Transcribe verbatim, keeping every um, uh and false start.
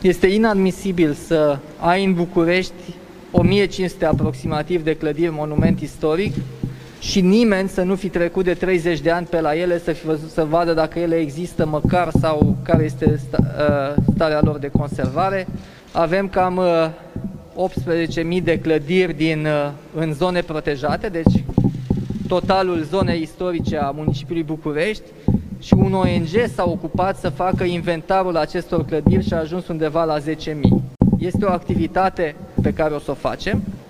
Este inadmisibil să ai în București o mie cinci sute aproximativ de clădiri monument istoric și nimeni să nu fi trecut de treizeci de ani pe la ele să, fi văzut, să vadă dacă ele există măcar sau care este starea lor de conservare. Avem cam optsprezece mii de clădiri din, în zone protejate, deci totalul zonei istorice a municipiului București, și un O N G s-a ocupat să facă inventarul acestor clădiri și a ajuns undeva la zece mii. Este o activitate pe care o să o facem.